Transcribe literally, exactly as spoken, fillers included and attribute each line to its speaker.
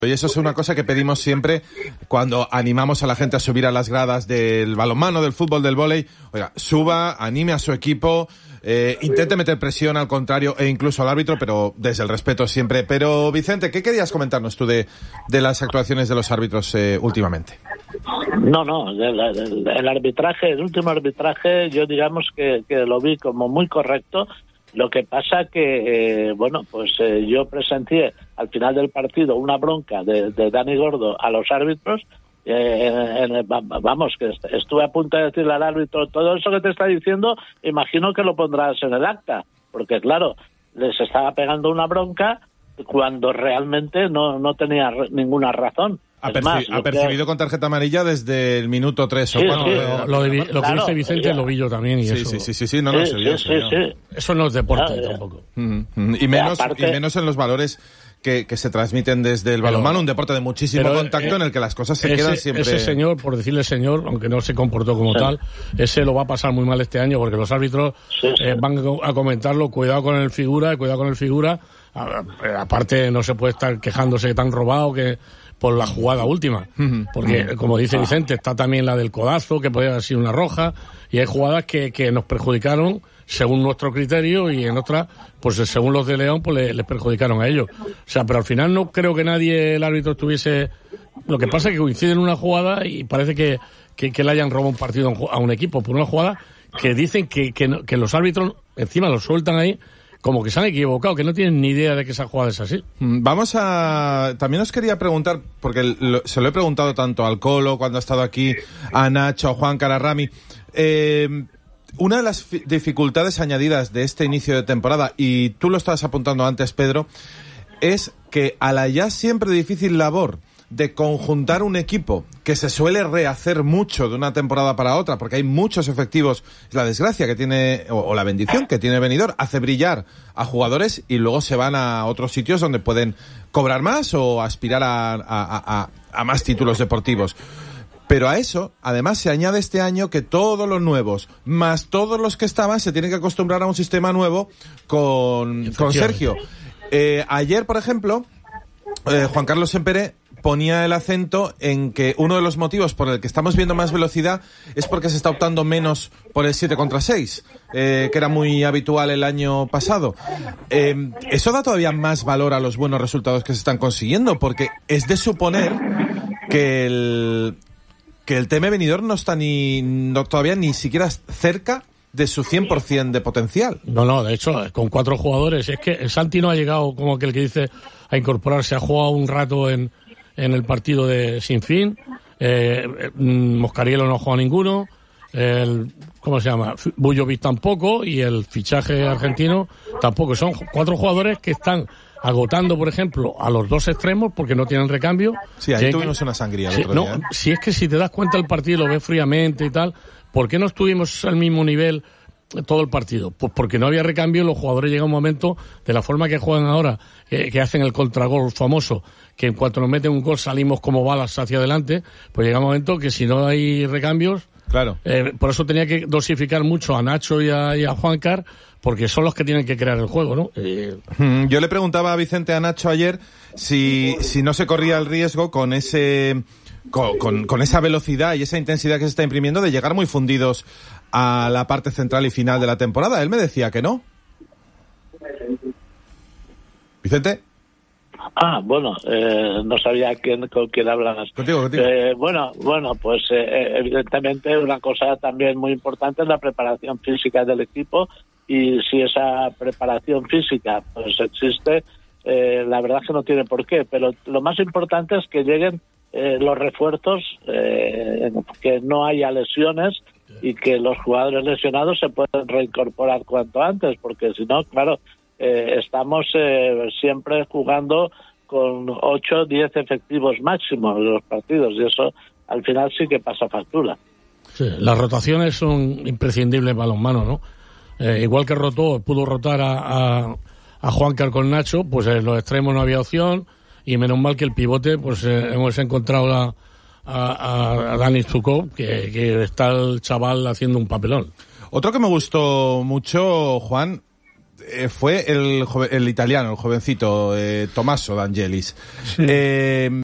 Speaker 1: Y eso es una cosa que pedimos siempre cuando animamos a la gente a subir a las gradas del balonmano, del fútbol, del vóley. Oiga, suba, anime a su equipo, eh, intente meter presión al contrario e incluso al árbitro, pero desde el respeto siempre. Pero, Vicente, ¿qué querías comentarnos tú de, de las actuaciones de los árbitros eh, últimamente?
Speaker 2: No, no, el, el, el arbitraje, el último arbitraje, yo digamos que, que lo vi como muy correcto. Lo que pasa que, eh, bueno, pues eh, yo presencié al final del partido una bronca de, de Dani Gordo a los árbitros. Eh, en, en, vamos, que estuve a punto de decirle al árbitro, todo eso que te está diciendo, imagino que lo pondrás en el acta, porque claro, les estaba pegando una bronca cuando realmente no, no tenía ninguna razón.
Speaker 1: Aperci- más, apercibido que... con tarjeta amarilla desde el minuto tres o
Speaker 3: sí,
Speaker 1: cuatro.
Speaker 3: Sí, lo, lo, de, lo claro, que dice Vicente ya. Lo vi yo también. Y
Speaker 1: sí,
Speaker 3: eso...
Speaker 1: sí, sí, sí, sí, no, no,
Speaker 2: sí,
Speaker 1: se vio,
Speaker 2: sí,
Speaker 1: se vio.
Speaker 2: Sí, sí.
Speaker 3: Eso no es deporte
Speaker 2: ya,
Speaker 3: tampoco.
Speaker 1: Mm-hmm. Y menos, aparte... y menos en los valores que, que se transmiten desde el balonmano, un deporte de muchísimo pero, contacto eh, en el que las cosas se
Speaker 3: ese,
Speaker 1: quedan siempre...
Speaker 3: Ese señor, por decirle señor, aunque no se comportó como sí. tal, ese lo va a pasar muy mal este año porque los árbitros sí, sí. Eh, van a comentarlo, cuidado con el figura, cuidado con el figura. A, aparte no se puede estar quejándose que tan robado que... por la jugada última, porque como dice Vicente, está también la del codazo, que podría haber sido una roja, y hay jugadas que, que nos perjudicaron según nuestro criterio, y en otras, pues según los de León, pues les, les perjudicaron a ellos. O sea, pero al final no creo que nadie, el árbitro, estuviese... Lo que pasa es que coincide en una jugada y parece que, que, que le hayan robado un partido a un equipo por una jugada que dicen que, que, que los árbitros encima lo sueltan ahí, como que se han equivocado, que no tienen ni idea de que esa jugada es así.
Speaker 1: Vamos a... También os quería preguntar, porque lo, se lo he preguntado tanto al Colo, cuando ha estado aquí, a Nacho, a Juan Cararrami. Eh, una de las fi- dificultades añadidas de este inicio de temporada, y tú lo estabas apuntando antes, Pedro, es que a la ya siempre difícil labor de conjuntar un equipo que se suele rehacer mucho de una temporada para otra, porque hay muchos efectivos, la desgracia que tiene, o, o la bendición que tiene Benidorm, hace brillar a jugadores y luego se van a otros sitios donde pueden cobrar más o aspirar a, a, a, a más títulos deportivos. Pero a eso, además, se añade este año que todos los nuevos, más todos los que estaban, se tienen que acostumbrar a un sistema nuevo con, con Sergio. Eh, ayer, por ejemplo, eh, Juan Carlos Sempere ponía el acento en que uno de los motivos por el que estamos viendo más velocidad es porque se está optando menos por el siete contra seis, eh, que era muy habitual el año pasado. Eh, eso da todavía más valor a los buenos resultados que se están consiguiendo, porque es de suponer que el, que el T M Benidorm no está ni, no, todavía ni siquiera cerca de su cien por ciento de potencial.
Speaker 3: No, no, de hecho, con cuatro jugadores, es que el Santi no ha llegado, como aquel que dice, a incorporarse, ha jugado un rato en en el partido de Sinfín, eh, Moscariello no ha jugado ninguno, el, ¿cómo se llama? Bujovic tampoco, y el fichaje argentino tampoco. Son cuatro jugadores que están agotando, por ejemplo, a los dos extremos porque no tienen recambio.
Speaker 1: Sí, ahí
Speaker 3: si
Speaker 1: tuvimos
Speaker 3: que,
Speaker 1: una sangría el
Speaker 3: si,
Speaker 1: otro
Speaker 3: no,
Speaker 1: día. ¿eh?
Speaker 3: Si es que si te das cuenta el partido lo ves fríamente y tal, ¿por qué no estuvimos al mismo nivel todo el partido? Pues porque no había recambio. Los jugadores llega un momento, de la forma que juegan ahora, eh, que hacen el contragol famoso, que en cuanto nos meten un gol salimos como balas hacia adelante, pues llega un momento que si no hay recambios,
Speaker 1: claro.
Speaker 3: Eh, por eso tenía que dosificar mucho a Nacho y a, y a Juancar, porque son los que tienen que crear el juego, ¿no? Eh...
Speaker 1: Yo le preguntaba a Vicente, a Nacho ayer, si, si no se corría el riesgo con ese, con, con, con esa velocidad y esa intensidad que se está imprimiendo de llegar muy fundidos a la parte central y final de la temporada. Él me decía que no. Vicente.
Speaker 2: Ah, bueno, eh, no sabía quién, con quién hablabas.
Speaker 1: Contigo, contigo.
Speaker 2: Eh, bueno, bueno, pues eh, evidentemente una cosa también muy importante es la preparación física del equipo, y si esa preparación física pues existe, eh, la verdad es que no tiene por qué, pero lo más importante es que lleguen eh, los refuerzos, eh, que no haya lesiones y que los jugadores lesionados se puedan reincorporar cuanto antes, porque si no, claro, eh, estamos eh, siempre jugando con ocho o diez efectivos máximos en los partidos, y eso al final sí que pasa factura.
Speaker 3: Sí, las rotaciones son imprescindibles para los manos, ¿no? Eh, igual que rotó, pudo rotar a, a, a Juancar con Nacho, pues en los extremos no había opción, y menos mal que el pivote, pues eh, hemos encontrado la, a, a Dani Zukov, que, que está el chaval haciendo un papelón.
Speaker 1: Otro que me gustó mucho, Juan, eh, fue el, el italiano, el jovencito, eh, Tommaso D'Angelis. Sí. Eh,